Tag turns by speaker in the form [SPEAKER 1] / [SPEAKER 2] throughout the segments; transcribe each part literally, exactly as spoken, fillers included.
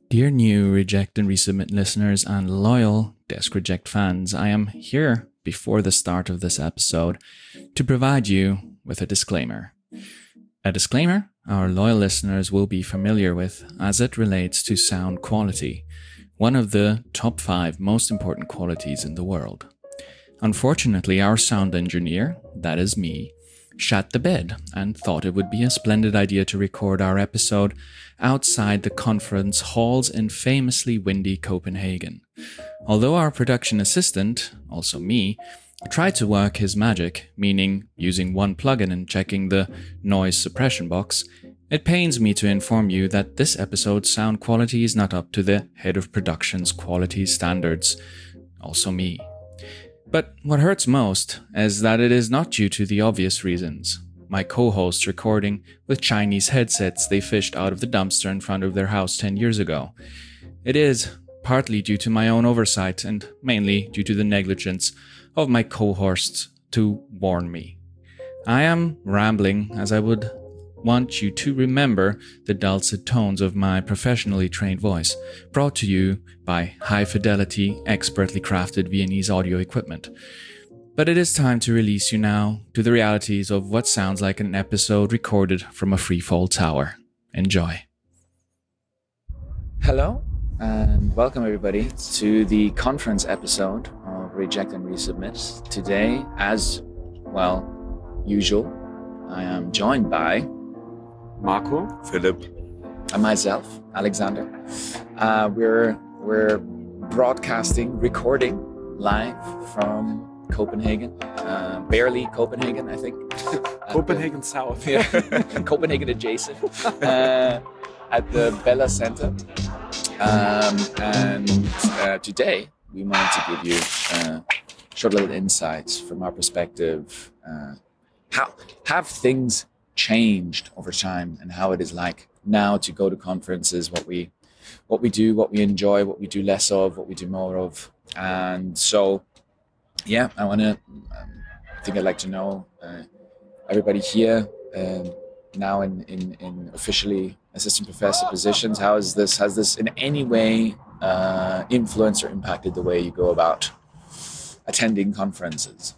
[SPEAKER 1] Dear new Reject and Resubmit listeners and loyal Desk Reject fans, I am here before the start of this episode to provide you with a disclaimer. A disclaimer our loyal listeners will be familiar with as it relates to sound quality, one of the top five most important qualities in the world. Unfortunately, our sound engineer, that is me, shat the bed and thought it would be a splendid idea to record our episode outside the conference halls in famously windy Copenhagen. Although our production assistant, also me, tried to work his magic, meaning using one plugin and checking the noise suppression box, it pains me to inform you that this episode's sound quality is not up to the head of production's quality standards, also me. But what hurts most is that it is not due to the obvious reasons. My co-hosts recording with Chinese headsets they fished out of the dumpster in front of their house ten years ago. It is partly due to my own oversight and mainly due to the negligence of my co-hosts to warn me. I am rambling as I would want you to remember the dulcet tones of my professionally trained voice, brought to you by high-fidelity, expertly crafted Viennese audio equipment. But it is time to release you now to the realities of what sounds like an episode recorded from a freefall tower. Enjoy. Hello, and welcome everybody to the conference episode of Reject and Resubmit. Today, as, well, usual, I am joined by
[SPEAKER 2] Marco,
[SPEAKER 3] Philip,
[SPEAKER 1] and myself, Alexander. Uh, we're we're broadcasting, recording live from Copenhagen, uh, barely Copenhagen, I think.
[SPEAKER 2] Copenhagen the, South,
[SPEAKER 1] yeah, Copenhagen adjacent, uh, at the Bella Center. Um, and uh, today we wanted to give you uh, short little insights from our perspective. Uh, how have things changed over time and how it is like now to go to conferences, what we what we do, what we enjoy, what we do less of, what we do more of. And so yeah, I want to um, I think I'd like to know uh, everybody here uh, now in, in in officially assistant professor positions, how is this has this in any way uh, influenced or impacted the way you go about attending conferences?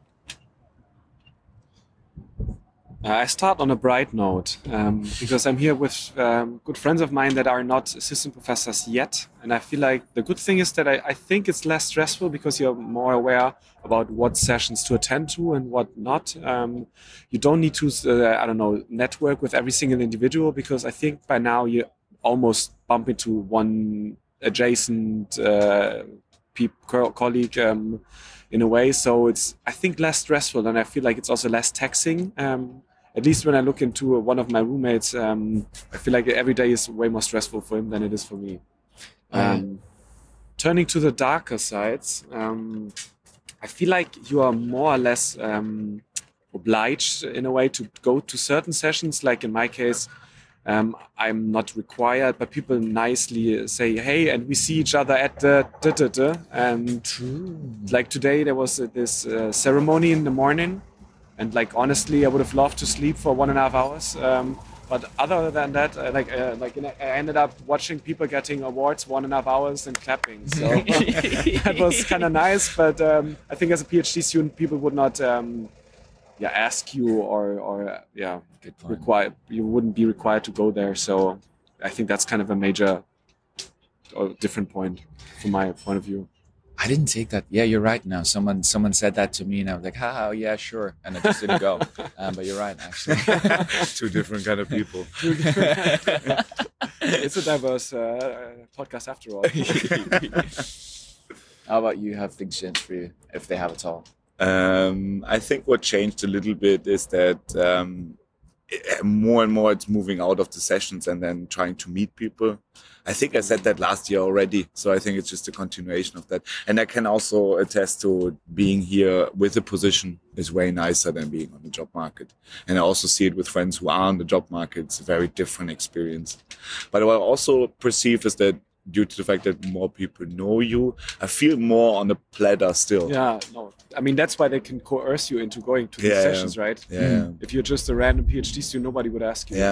[SPEAKER 2] Uh, I start on a bright note um, because I'm here with um, good friends of mine that are not assistant professors yet. And I feel like the good thing is that I, I think it's less stressful because you're more aware about what sessions to attend to and what not. Um, you don't need to, uh, I don't know, network with every single individual because I think by now you almost bump into one adjacent uh, pe- co- colleague um, in a way. So it's, I think, less stressful, and I feel like it's also less taxing. Um, At least when I look into one of my roommates, um, I feel like every day is way more stressful for him than it is for me. Um, turning to the darker sides, um, I feel like you are more or less um, obliged in a way to go to certain sessions. Like in my case, um, I'm not required, but people nicely say, hey, and we see each other at the da, da, da. And like today, there was this uh, ceremony in the morning. And like honestly, I would have loved to sleep for one and a half hours. Um, but other than that, uh, like uh, like I ended up watching people getting awards one and a half hours and clapping. So that was kind of nice. But um, I think as a PhD student, people would not um, yeah ask you or or yeah require you wouldn't be required to go there. So I think that's kind of a major or different point from my point of view.
[SPEAKER 1] I didn't take that. Yeah, you're right now. Someone someone said that to me and I was like, haha, yeah, sure. And I just didn't go. Um, but you're right, actually.
[SPEAKER 3] Two different kind of people.
[SPEAKER 2] It's a diverse uh, podcast after all.
[SPEAKER 1] How about you? Have things changed for you, if they have at all?
[SPEAKER 3] Um, I think what changed a little bit is that um, more and more it's moving out of the sessions and then trying to meet people. I think I said that last year already, so I think it's just a continuation of that. And I can also attest to being here with a position is way nicer than being on the job market. And I also see it with friends who are on the job market. It's a very different experience. But what I also perceive is that due to the fact that more people know you, I feel more on the platter still.
[SPEAKER 2] Yeah, no. I mean, that's why they can coerce you into going to these
[SPEAKER 3] yeah,
[SPEAKER 2] sessions, right?
[SPEAKER 3] Yeah.
[SPEAKER 2] If you're just a random PhD student, nobody would ask you.
[SPEAKER 3] Yeah.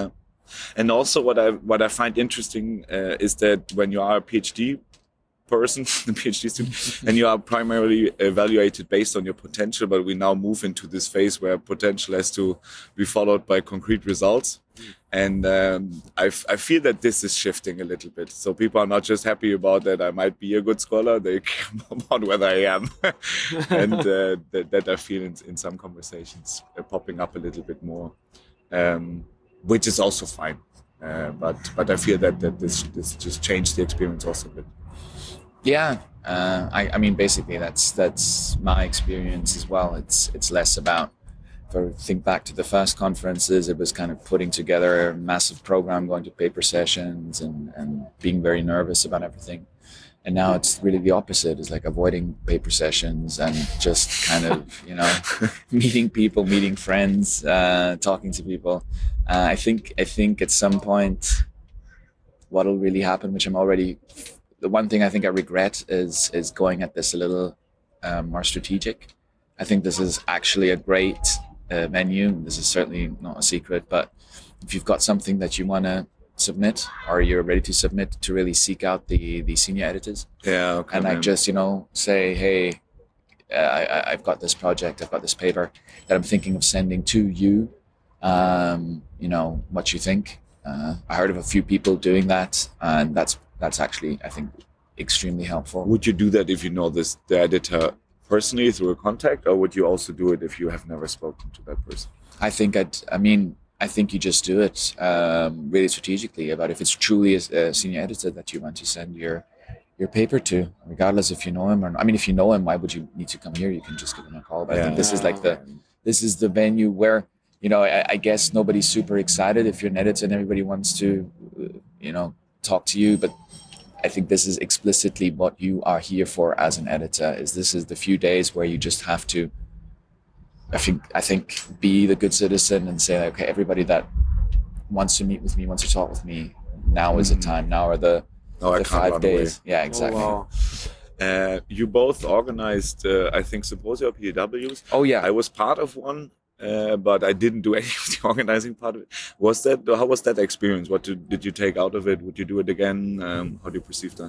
[SPEAKER 3] And also what I what I find interesting uh, is that when you are a PhD person, the PhD student, and you are primarily evaluated based on your potential, but we now move into this phase where potential has to be followed by concrete results. And um, I, f- I feel that this is shifting a little bit. So people are not just happy about that I might be a good scholar, they care about whether I am. and uh, that, that I feel in, in some conversations uh, popping up a little bit more, um, which is also fine. Uh, but but I feel that, that this, this just changed the experience also a bit.
[SPEAKER 1] Yeah, uh, I, I mean, basically that's that's my experience as well. It's it's less about, if I think back to the first conferences, it was kind of putting together a massive program, going to paper sessions and, and being very nervous about everything. And now it's really the opposite. It's like avoiding paper sessions and just kind of, you know, meeting people, meeting friends, uh, talking to people. Uh, I think I think at some point what'll really happen, which I'm already... The one thing I think I regret is is going at this a little um, more strategic. I think this is actually a great uh, venue. This is certainly not a secret, but if you've got something that you want to submit or you're ready to submit, to really seek out the, the senior editors.
[SPEAKER 3] Yeah, okay,
[SPEAKER 1] and
[SPEAKER 3] man.
[SPEAKER 1] like just, you know, say, hey, uh, I, I've got this project, I've got this paper that I'm thinking of sending to you. Um, you know, what you think. Uh, I heard of a few people doing that, and that's That's actually, I think, extremely helpful.
[SPEAKER 3] Would you do that if you know this the editor personally through a contact, or would you also do it if you have never spoken to that person?
[SPEAKER 1] I think I'd, I mean, I think you just do it um, really strategically about if it's truly a, a senior editor that you want to send your your paper to, regardless if you know him or not. I mean, if you know him, why would you need to come here? You can just give him a call. But yeah. I think this is like the, this is the venue where, you know, I, I guess nobody's super excited if you're an editor and everybody wants to, you know, talk to you, but I think this is explicitly what you are here for as an editor. Is this is the few days where you just have to, I think, I think, be the good citizen and say, okay, everybody that wants to meet with me, wants to talk with me, now is the time. Now are the,
[SPEAKER 3] no,
[SPEAKER 1] the five days. Away. Yeah, exactly.
[SPEAKER 2] Oh, wow.
[SPEAKER 3] uh, you both organized, uh, I think, symposia, P D Ws.
[SPEAKER 1] Oh yeah,
[SPEAKER 3] I was part of one. Uh, but I didn't do any of the organizing part of it. Was that how was that experience? What did, did you take out of it? Would you do it again? Um, how do you perceive that?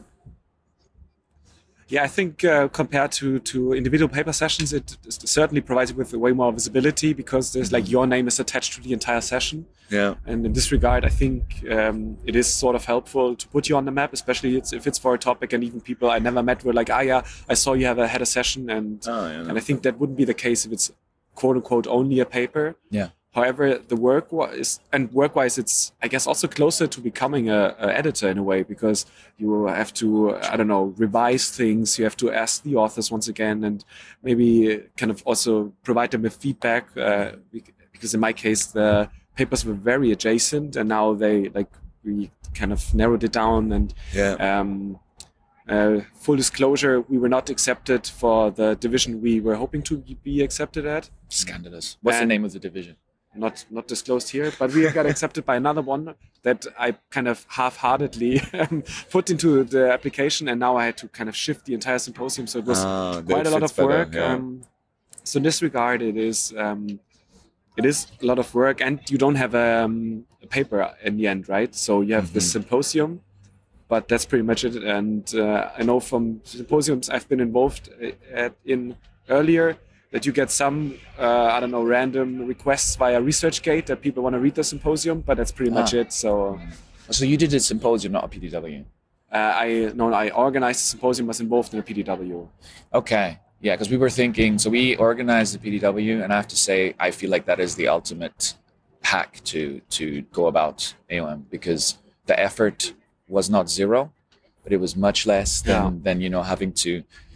[SPEAKER 2] Yeah, I think uh, compared to, to individual paper sessions, it certainly provides you with way more visibility because there's like your name is attached to the entire session.
[SPEAKER 3] Yeah.
[SPEAKER 2] And in this regard, I think um, it is sort of helpful to put you on the map, especially it's, if it's for a topic and even people I never met were like, ah, yeah, I saw you have a, had a session. And,
[SPEAKER 3] oh, yeah.
[SPEAKER 2] and I think that wouldn't be the case if it's quote unquote only a paper.
[SPEAKER 1] Yeah.
[SPEAKER 2] However, the work wise and work wise, it's I guess also closer to becoming a, a editor in a way because you have to I don't know revise things. You have to ask the authors once again and maybe kind of also provide them with feedback uh, because in my case the papers were very adjacent and now they like we kind of narrowed it down and
[SPEAKER 3] yeah.
[SPEAKER 2] Um, Uh, full disclosure, we were not accepted for the division we were hoping to be accepted at.
[SPEAKER 1] Scandalous. What's
[SPEAKER 2] and
[SPEAKER 1] the name of the division?
[SPEAKER 2] Not not disclosed here, but we got accepted by another one that I kind of half-heartedly put into the application, and now I had to kind of shift the entire symposium. So it was
[SPEAKER 3] ah,
[SPEAKER 2] quite a lot of
[SPEAKER 3] better,
[SPEAKER 2] work.
[SPEAKER 3] Yeah.
[SPEAKER 2] Um, so in this regard, it is um, it is a lot of work, and you don't have um, a paper in the end, right? So you have
[SPEAKER 3] mm-hmm.
[SPEAKER 2] the symposium. But that's pretty much it. And uh, I know from symposiums I've been involved at, in earlier that you get some, uh, I don't know, random requests via ResearchGate that people want to read the symposium, but that's pretty much
[SPEAKER 1] ah.
[SPEAKER 2] it. So
[SPEAKER 1] so you did a symposium, not a P D W?
[SPEAKER 2] Uh, I no, I organized the symposium, was involved in a P D W.
[SPEAKER 1] Okay. Yeah, because we were thinking, so we organized the P D W, and I have to say, I feel like that is the ultimate hack to, to go about A O M because the effort was not zero, but it was much less than,
[SPEAKER 2] yeah.
[SPEAKER 1] than you know, having to,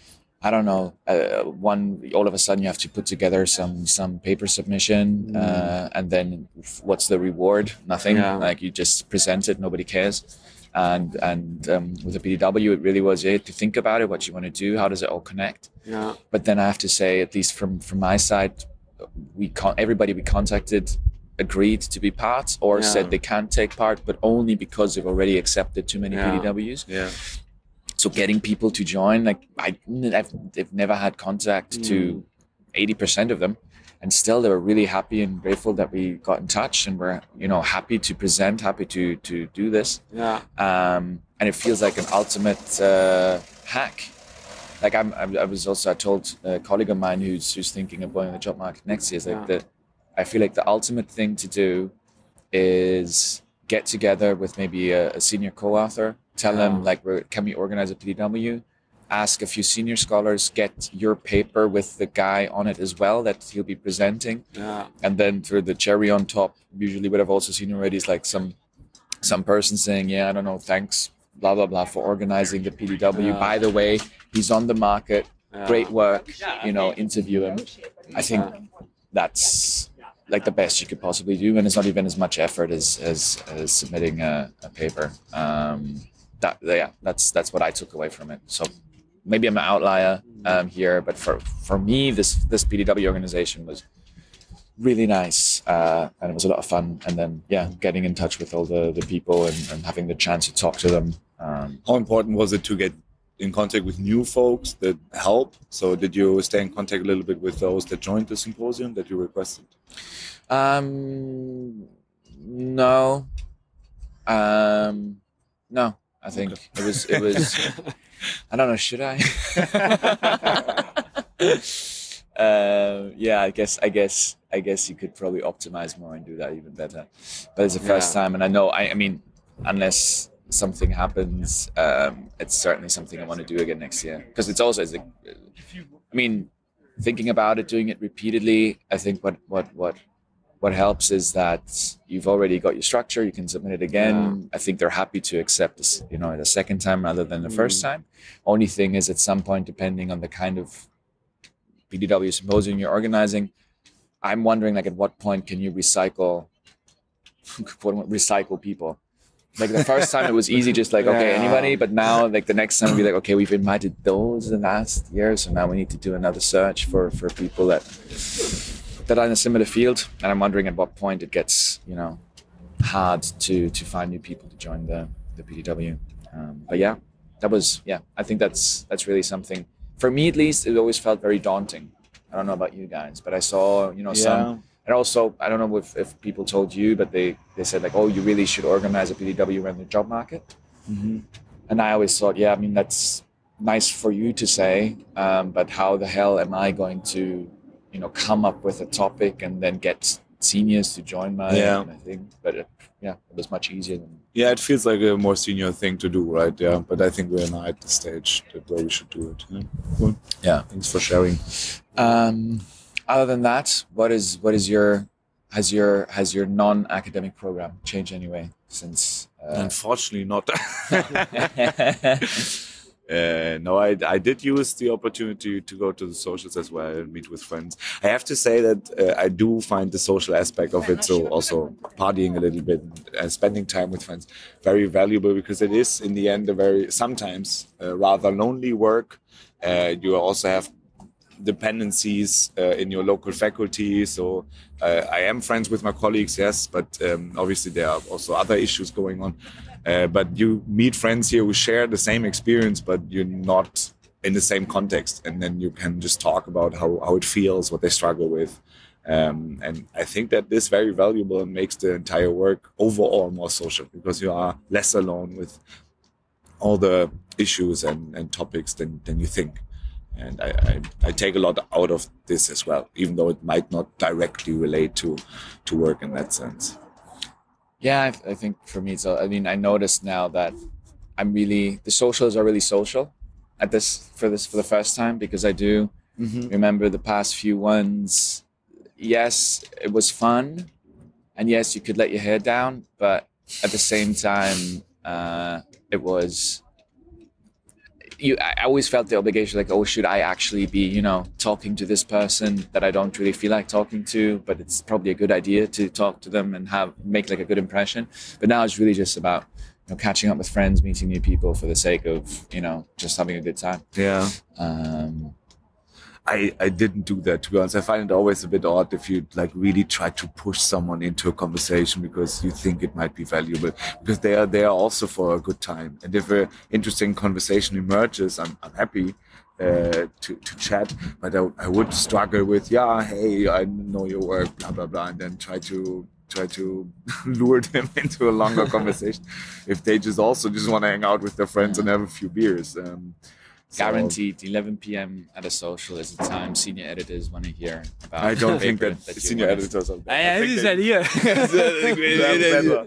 [SPEAKER 1] I don't know, uh, one, all of a sudden you have to put together some some paper submission, mm. uh, and then what's the reward? Nothing.
[SPEAKER 2] Yeah.
[SPEAKER 1] Like you just present it, nobody cares. And and um, with the P D W, it really was it to think about it, what you want to do, how does it all connect?
[SPEAKER 2] Yeah.
[SPEAKER 1] But then I have to say, at least from, from my side, we con- everybody we contacted agreed to be part or
[SPEAKER 2] yeah.
[SPEAKER 1] said they can't take part, but only because they've already accepted too many
[SPEAKER 2] yeah.
[SPEAKER 1] P D Ws.
[SPEAKER 3] Yeah.
[SPEAKER 1] So getting people to join, like I, I've they've never had contact
[SPEAKER 2] mm.
[SPEAKER 1] to eighty percent of them.
[SPEAKER 4] and still they were really happy and grateful that we got in touch, and we're, you know, happy to present, happy to to do this.
[SPEAKER 2] Yeah.
[SPEAKER 4] Um, and it feels like an ultimate uh, hack. Like I'm, I'm, I was also, I told a colleague of mine who's who's thinking of going on the job market next year, is like
[SPEAKER 2] Yeah.
[SPEAKER 4] that. I feel like the ultimate thing to do is get together with maybe a, a senior co-author, tell
[SPEAKER 2] Yeah.
[SPEAKER 4] them like, we're, can we organize a P D W? Ask a few senior scholars, get your paper with the guy on it as well that he'll be presenting,
[SPEAKER 2] Yeah.
[SPEAKER 4] and then for the cherry on top, usually what I've also seen already is like some some person saying, yeah, I don't know, thanks, blah blah blah, for organizing the P D W.
[SPEAKER 2] Yeah.
[SPEAKER 4] By the way, he's on the market,
[SPEAKER 2] Yeah.
[SPEAKER 4] great work, you know, interview him. I think
[SPEAKER 2] Yeah.
[SPEAKER 4] that's like the best you could possibly do, and it's not even as much effort as as, as submitting a, a paper. Um, that yeah, that's that's what I took away from it. So maybe I'm an outlier um, here, but for for me, this this P D W organization was really nice, uh, and it was a lot of fun. And then yeah, getting in touch with all the the people and, and having the chance to talk to them. Um,
[SPEAKER 3] How important was it to get in contact with new folks that help? So did you stay in contact a little bit with those that joined the symposium that you requested?
[SPEAKER 4] Um, no, um, no. I think
[SPEAKER 3] Okay.
[SPEAKER 4] it was. It was. I don't know. Should I? uh, yeah, I guess. I guess. I guess you could probably optimize more and do that even better. But it's the first
[SPEAKER 2] Yeah.
[SPEAKER 4] time, and I know. I, I mean, unless something happens, um, it's certainly something I want to do again next year. Because it's also. It's like, I mean, thinking about it, doing it repeatedly. I think what what what. What helps is that you've already got your structure. You can submit it again.
[SPEAKER 2] Yeah.
[SPEAKER 4] I think they're happy to accept this, you know, the second time rather than the
[SPEAKER 2] Mm.
[SPEAKER 4] first time. Only thing is, at some point, depending on the kind of P D W symposium you're organizing, I'm wondering, like, at what point can you recycle, recycle people? Like the first time, it was easy, just like okay,
[SPEAKER 2] Yeah.
[SPEAKER 4] anybody. But now, like the next time, we'll be like, okay, we've invited those the last year, so now we need to do another search for for people that. that are in a similar field, and I'm wondering at what point it gets, you know, hard to to find new people to join the the P D W. Um, but yeah, that was yeah. I think that's that's really something for me, at least. It always felt very daunting. I don't know about you guys, but I saw, you know,
[SPEAKER 3] Yeah.
[SPEAKER 4] some, and also I don't know if, if people told you, but they they said like, oh, you really should organize a P D W around the job market.
[SPEAKER 3] Mm-hmm.
[SPEAKER 4] And I always thought, yeah, I mean that's nice for you to say, um, but how the hell am I going to, you know, come up with a topic and then get seniors to join my
[SPEAKER 3] Yeah.
[SPEAKER 4] my thing? But it, yeah, it was much easier than.
[SPEAKER 3] Yeah, it feels like a more senior thing to do, right? Yeah, but I think we're now at the stage that where we should do it. Yeah. Cool.
[SPEAKER 4] Yeah.
[SPEAKER 3] Thanks for sharing.
[SPEAKER 4] Um, other than that, what is what is your has your has your non-academic program changed anyway since? Uh,
[SPEAKER 3] Unfortunately, not. Uh, no, I, I did use the opportunity to go to the socials as well and meet with friends. I have to say that uh, I do find the social aspect of it, so also partying a little bit and spending time with friends, very valuable, because it is in the end a very sometimes uh, rather lonely work. Uh, you also have dependencies uh, in your local faculty, so uh, I am friends with my colleagues, yes, but um, obviously there are also other issues going on. Uh, but you meet friends here who share the same experience, but you're not in the same context. And then you can just talk about how, how it feels, what they struggle with. Um, and I think that is very valuable and makes the entire work overall more social, because you are less alone with all the issues and, and topics than, than you think. And I, I, I take a lot out of this as well, even though it might not directly relate to, to work in that sense.
[SPEAKER 4] Yeah, I, I think for me, so I mean, I noticed now that I'm really the socials are really social at this for this for the first time, because I do
[SPEAKER 3] Mm-hmm.
[SPEAKER 4] remember the past few ones. Yes, it was fun, and yes, you could let your hair down, but at the same time, uh, it was. You, I always felt the obligation, like, oh, should I actually be, you know, talking to this person that I don't really feel like talking to, but it's probably a good idea to talk to them and have make like a good impression. But now it's really just about, you know, catching up with friends, meeting new people for the sake of, you know, just having a good time.
[SPEAKER 3] Yeah.
[SPEAKER 4] Um,
[SPEAKER 3] I, I didn't do that, to be honest. I find it always a bit odd if you like really try to push someone into a conversation because you think it might be valuable, because they are there also for a good time. And if an interesting conversation emerges, I'm, I'm happy. uh, to to chat, but I, I would struggle with, yeah, hey, I know your work, blah blah blah, and then try to try to lure them into a longer conversation if they just also just want to hang out with their friends and have a few beers. Um, so
[SPEAKER 4] Guaranteed, eleven p.m. at a social is the time senior editors want to hear about.
[SPEAKER 3] I don't
[SPEAKER 4] the
[SPEAKER 3] think
[SPEAKER 4] paper
[SPEAKER 3] that
[SPEAKER 4] you
[SPEAKER 3] senior
[SPEAKER 4] want.
[SPEAKER 3] editors are.
[SPEAKER 2] I,
[SPEAKER 3] I
[SPEAKER 2] I
[SPEAKER 3] think
[SPEAKER 2] said
[SPEAKER 3] they-
[SPEAKER 2] here.
[SPEAKER 3] they're better.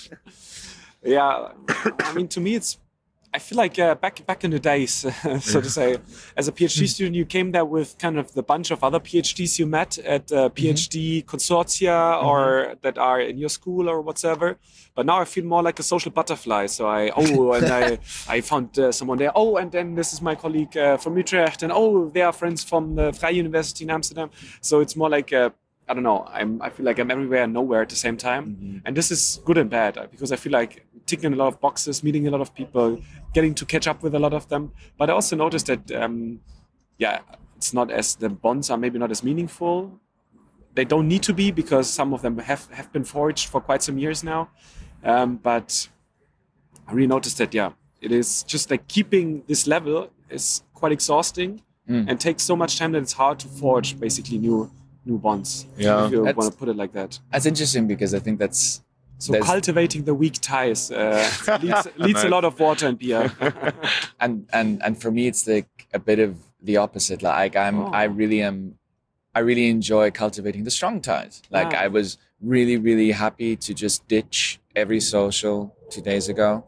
[SPEAKER 2] Yeah, I mean, to me, it's. I feel like uh, back back in the days, so to say, as a PhD student, you came there with kind of the bunch of other PhDs you met at uh, PhD consortia or that are in your school or whatsoever. But now I feel more like a social butterfly. So I oh, and I I found uh, someone there. Oh, and then this is my colleague uh, from Utrecht, and oh, they are friends from the Vrije University in Amsterdam. So it's more like a, I don't know. I'm. I feel like I'm everywhere and nowhere at the same time,
[SPEAKER 3] Mm-hmm.
[SPEAKER 2] and this is good and bad uh, because I feel like ticking a lot of boxes, meeting a lot of people, getting to catch up with a lot of them. But I also noticed that, um, yeah, it's not as the bonds are maybe not as meaningful. They don't need to be because some of them have have been forged for quite some years now. Um, but I really noticed that, yeah, it is just like keeping this level is quite exhausting
[SPEAKER 4] Mm.
[SPEAKER 2] and takes so much time that it's hard to forge basically new new bonds.
[SPEAKER 3] Yeah.
[SPEAKER 2] If you
[SPEAKER 4] That's-
[SPEAKER 2] want to put it like that.
[SPEAKER 4] That's interesting because I think that's
[SPEAKER 2] So
[SPEAKER 4] There's-
[SPEAKER 2] cultivating the weak ties uh, leads, leads a lot of water and beer.
[SPEAKER 4] and and and for me it's like a bit of the opposite. Like I'm
[SPEAKER 2] Oh.
[SPEAKER 4] I really am I really enjoy cultivating the strong ties. Like
[SPEAKER 2] Ah.
[SPEAKER 4] I was really really happy to just ditch every social two days ago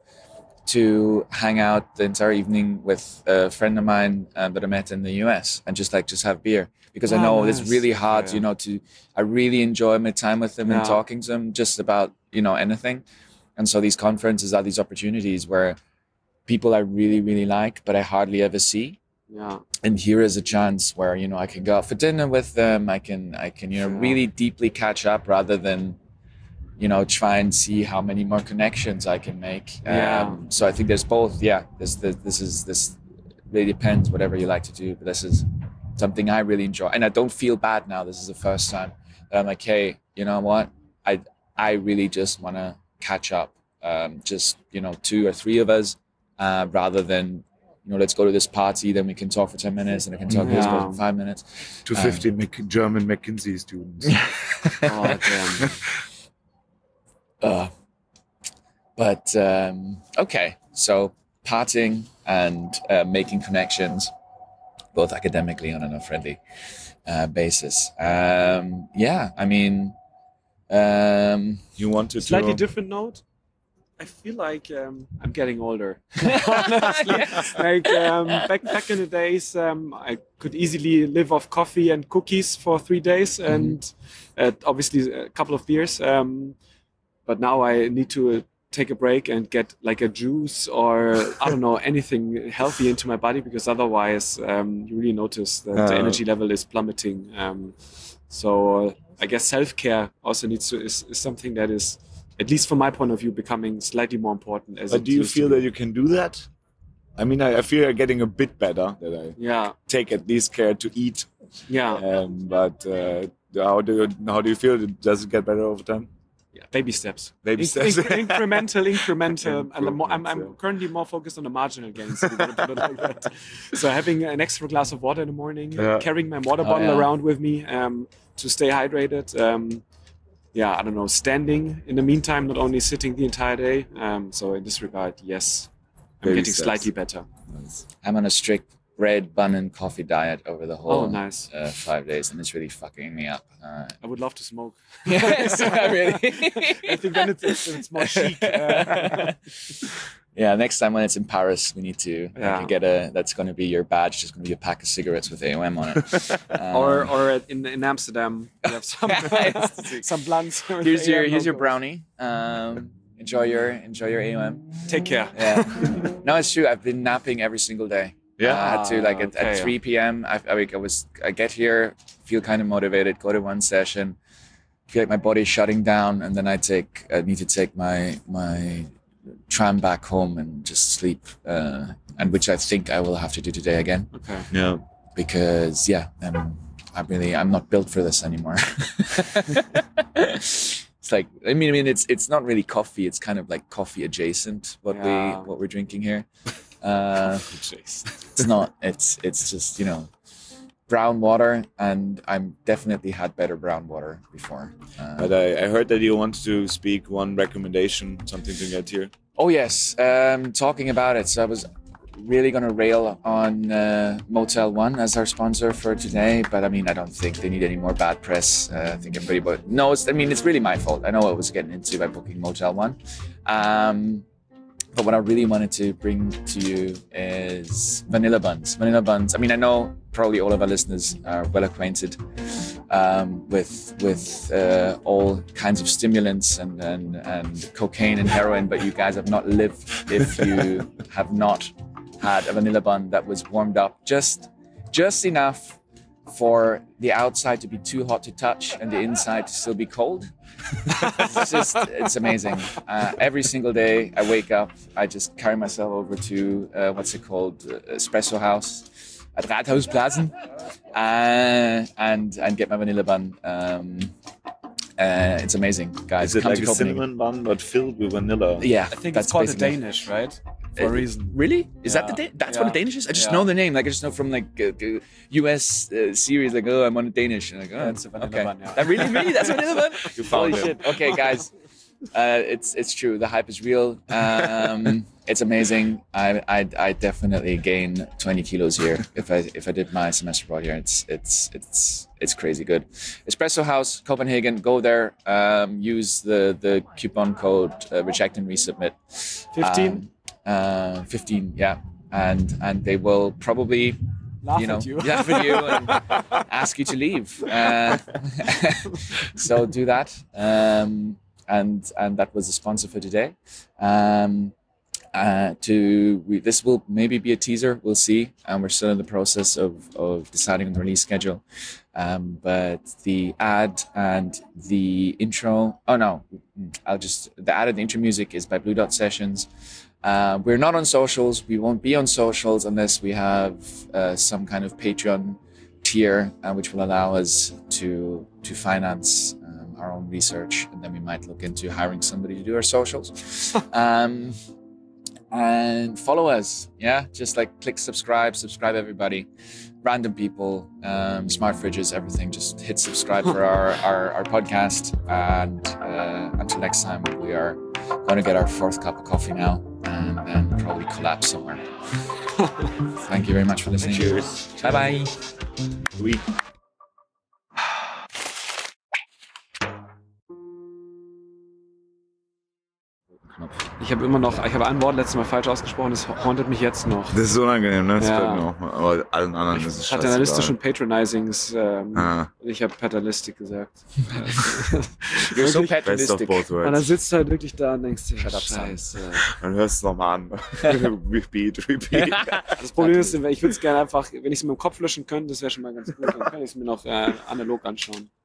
[SPEAKER 4] to hang out the entire evening with a friend of mine uh, that I met in the U S and just like just have beer because I
[SPEAKER 2] Ah,
[SPEAKER 4] know
[SPEAKER 2] nice.
[SPEAKER 4] it's really hard,
[SPEAKER 2] Yeah,
[SPEAKER 4] you
[SPEAKER 2] yeah.
[SPEAKER 4] know, to I really enjoy my time with them and
[SPEAKER 2] Yeah.
[SPEAKER 4] talking to them just about, you know, anything. And so these conferences are these opportunities where people I really, really like, but I hardly ever see.
[SPEAKER 2] Yeah.
[SPEAKER 4] And here is a chance where, you know, I can go out for dinner with them. I can, I can, you know,
[SPEAKER 2] Sure.
[SPEAKER 4] really deeply catch up rather than, you know, try and see how many more connections I can make.
[SPEAKER 2] Yeah.
[SPEAKER 4] Um, so I think there's both. Yeah, this, this, this is, this really depends whatever you like to do, but this is something I really enjoy. And I don't feel bad now. This is the first time that I'm like, hey, you know what? I, I really just want to catch up. Um, just, you know, two or three of us, uh, rather than, you know, let's go to this party, then we can talk for ten minutes and I can talk to this person
[SPEAKER 2] Yeah.
[SPEAKER 4] for five minutes.
[SPEAKER 3] to fifty Mc- German McKinsey students.
[SPEAKER 2] Oh, damn.
[SPEAKER 4] Uh, but um, okay, so partying and uh, making connections, both academically and on a friendly uh, basis. Um, yeah, I mean, um,
[SPEAKER 3] You wanted
[SPEAKER 2] Slightly
[SPEAKER 3] to
[SPEAKER 2] different note. I feel like um, I'm getting older. Honestly, like um, back back in the days, um, I could easily live off coffee and cookies for three days, and uh, obviously a couple of beers. Um, but now I need to take a break and get like a juice or I don't know anything healthy into my body because otherwise um, you really notice that the
[SPEAKER 3] Uh.
[SPEAKER 2] energy level is plummeting. Um, so uh, I guess self care also needs to is, is something that is, at least from my point of view, becoming slightly more important. As
[SPEAKER 3] But
[SPEAKER 2] it
[SPEAKER 3] do you
[SPEAKER 2] used to
[SPEAKER 3] feel
[SPEAKER 2] be.
[SPEAKER 3] that you can do that? I mean, I, I feel I'm getting a bit better that I
[SPEAKER 2] Yeah,
[SPEAKER 3] take at least care to eat.
[SPEAKER 2] yeah,
[SPEAKER 3] Um, but uh, how do you how do you feel? Does it get better over time?
[SPEAKER 2] yeah. Baby steps.
[SPEAKER 3] Baby
[SPEAKER 2] Inc-
[SPEAKER 3] steps.
[SPEAKER 2] inc- incremental, incremental. and the more, I'm,
[SPEAKER 3] Improvements,
[SPEAKER 2] I'm
[SPEAKER 3] yeah.
[SPEAKER 2] currently more focused on the marginal gains. If you want to put it like that. So having an extra glass of water in the morning,
[SPEAKER 3] Yeah.
[SPEAKER 2] carrying my water
[SPEAKER 4] Oh,
[SPEAKER 2] bottle
[SPEAKER 4] yeah.
[SPEAKER 2] around with me um, to stay hydrated. Um, yeah, I don't know. Standing in the meantime, not only sitting the entire day. Um, so in this regard, yes, I'm
[SPEAKER 3] Baby
[SPEAKER 2] getting
[SPEAKER 3] steps.
[SPEAKER 2] slightly better.
[SPEAKER 4] I'm on a strict bread, bun, and coffee diet over the whole
[SPEAKER 2] Oh, nice.
[SPEAKER 4] uh, five days, and it's really fucking me up. Uh,
[SPEAKER 2] I would love to smoke.
[SPEAKER 4] yes, really.
[SPEAKER 2] I think then it's, it's, it's more chic. Uh,
[SPEAKER 4] Yeah, next time when it's in Paris, we need to
[SPEAKER 2] Yeah.
[SPEAKER 4] like, get a. That's going to be your badge. Just going to be a pack of cigarettes with A O M on it. Um,
[SPEAKER 2] or or at- in in Amsterdam, we have some some blunts. with
[SPEAKER 4] here's your
[SPEAKER 2] A M
[SPEAKER 4] here's your
[SPEAKER 2] logo.
[SPEAKER 4] brownie. Um, enjoy your enjoy your A O M.
[SPEAKER 2] Take care.
[SPEAKER 4] Yeah. No, it's true. I've been napping every single day.
[SPEAKER 3] Yeah?
[SPEAKER 4] Uh, I had to like at,
[SPEAKER 2] Ah, okay.
[SPEAKER 4] at three p.m. I, I, I was I get here, feel kind of motivated, go to one session, feel like my body's shutting down, and then I take I need to take my my tram back home and just sleep, uh, and which I think I will have to do today again
[SPEAKER 2] Okay.
[SPEAKER 3] Yeah.
[SPEAKER 4] because yeah, I'm I'm really I'm not built for this anymore. It's like I mean I mean it's it's not really coffee. It's kind of like coffee adjacent what
[SPEAKER 2] Yeah.
[SPEAKER 4] we what we're drinking here. Uh, it's not. It's it's just, you know, brown water, and I'm definitely had better brown water before. Uh,
[SPEAKER 3] But I, I heard that you want to speak one recommendation, something to get here.
[SPEAKER 4] Oh yes, um, talking about it. So I was really going to rail on uh, Motel One as our sponsor for today, but I mean, I don't think they need any more bad press. Uh, I think everybody, but no, it's, I mean, it's really my fault. I know what I was getting into by booking Motel One. Um, but what I really wanted to bring to you is vanilla buns. Vanilla buns. I mean, I know probably all of our listeners are well acquainted um, with with uh, all kinds of stimulants and, and and cocaine and heroin, but you guys have not lived if you have not had a vanilla bun that was warmed up just just enough for the outside to be too hot to touch and the inside to still be cold. It's just, it's amazing. Uh, every single day I wake up, I just carry myself over to, uh, what's it called, uh, Espresso House at Rathausplatz, uh, and, and get my vanilla bun. Um, uh, it's amazing, guys.
[SPEAKER 3] Is it
[SPEAKER 4] Come
[SPEAKER 3] like
[SPEAKER 4] to
[SPEAKER 3] a
[SPEAKER 4] Copenhagen.
[SPEAKER 3] cinnamon bun but filled with vanilla?
[SPEAKER 4] Yeah,
[SPEAKER 2] I think
[SPEAKER 4] that's
[SPEAKER 2] it's called the
[SPEAKER 4] basically-
[SPEAKER 2] Danish, right? For a reason.
[SPEAKER 4] Really? Is that the
[SPEAKER 2] Yeah.
[SPEAKER 4] da- that's
[SPEAKER 2] Yeah.
[SPEAKER 4] what a Danish is? I just
[SPEAKER 2] Yeah.
[SPEAKER 4] know the name. Like I just know from like uh, uh, U S uh, series. Like, oh, I'm on a Danish. And like, oh,
[SPEAKER 2] That's a vanilla
[SPEAKER 4] okay.
[SPEAKER 2] bun, yeah.
[SPEAKER 4] That really, really, that's a vanilla bun.
[SPEAKER 3] You found
[SPEAKER 4] Holy
[SPEAKER 3] it.
[SPEAKER 4] shit. Okay, guys, uh, it's it's true. The hype is real. Um, it's amazing. I I I definitely gain twenty kilos here if I if I did my semester abroad here. It's it's it's it's crazy good. Espresso House, Copenhagen. Go there. Um, use the the coupon code uh, reject and resubmit.
[SPEAKER 2] fifteen?
[SPEAKER 4] Um, uh, fifteen, yeah, and and they will probably,
[SPEAKER 2] Laugh
[SPEAKER 4] you know,
[SPEAKER 2] at you.
[SPEAKER 4] laugh at you and ask you to leave. Uh, so do that, um, and and that was the sponsor for today. Um, uh, to we, this will maybe be a teaser. We'll see, and we're still in the process of of deciding on the release schedule. Um, but the ad and the intro. Oh no, I'll just the ad and the intro music is by Blue Dot Sessions. Uh, we're not on socials. We won't be on socials unless we have uh, some kind of Patreon tier, uh, which will allow us to to finance um, our own research, and then we might look into hiring somebody to do our socials. um, and follow us, yeah. Just like click subscribe, subscribe everybody, random people, um, smart fridges, everything. Just hit subscribe for our our, our podcast, and uh, until next time, we are going to get our fourth cup of coffee now. And then probably collapse somewhere. Thank you very much for listening.
[SPEAKER 3] Cheers.
[SPEAKER 4] Bye bye.
[SPEAKER 3] We.
[SPEAKER 2] Ich habe immer noch, ich habe ein Wort letztes Mal falsch ausgesprochen, das hauntet mich jetzt noch.
[SPEAKER 3] Das ist unangenehm, ne? Das
[SPEAKER 2] Ja.
[SPEAKER 3] bleibt mir auch mal. Aber allen anderen ist es
[SPEAKER 2] Paternalistisch
[SPEAKER 3] scheißegal.
[SPEAKER 2] und patronizings. Ähm,
[SPEAKER 3] Ah,
[SPEAKER 2] Ich habe Paternalistik gesagt.
[SPEAKER 4] You're so
[SPEAKER 2] Wirklich.
[SPEAKER 3] best of
[SPEAKER 4] paternalistic.
[SPEAKER 3] both
[SPEAKER 2] Und dann
[SPEAKER 3] words.
[SPEAKER 2] sitzt du halt wirklich da und denkst dir,
[SPEAKER 4] Shut up, son.
[SPEAKER 2] scheiße.
[SPEAKER 3] Dann hörst du es nochmal an. Repeat, repeat.
[SPEAKER 2] Das Problem ist, ich würde es gerne einfach, wenn ich es mit dem Kopf löschen könnte, das wäre schon mal ganz gut. Dann kann ich es mir noch äh, analog anschauen.